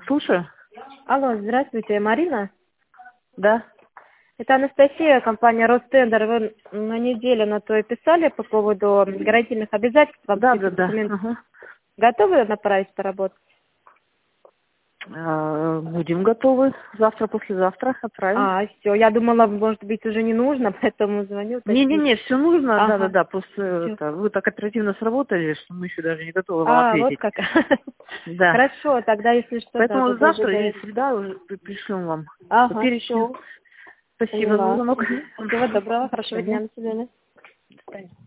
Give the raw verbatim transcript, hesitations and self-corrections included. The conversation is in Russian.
Слушаю. Алло, здравствуйте, Марина? Да. Это Анастасия, компания Ростендер. Вы на неделю на то и писали по поводу гарантийных обязательств. Да, да, список да. документов. Ага. Готовы направить поработать? А, Будем готовы. Завтра, послезавтра отправим. А, все. Я думала, может быть, уже не нужно, поэтому звоню. Не-не-не, все нужно, Ага. да-да-да. Просто Всё. это, вы так оперативно сработали, что мы еще даже не готовы вам А, вот ответить. как. Да. Хорошо, тогда, если что, да, Поэтому буду завтра или ожидать. среда уже при- пришлем вам по Ага, перечню. все. Спасибо за Поняла. звонок. Мгм. Всего доброго, До хорошего дня, свидания. до свидания. До свидания.